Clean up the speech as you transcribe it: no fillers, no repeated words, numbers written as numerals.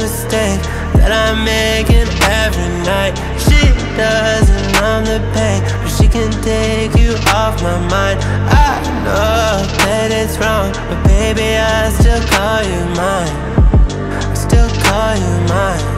mistake that I'm making every night. She doesn't numb the pain, but she can take you off my mind. I know that it's wrong, but baby, I still call you mine. I still call you mine.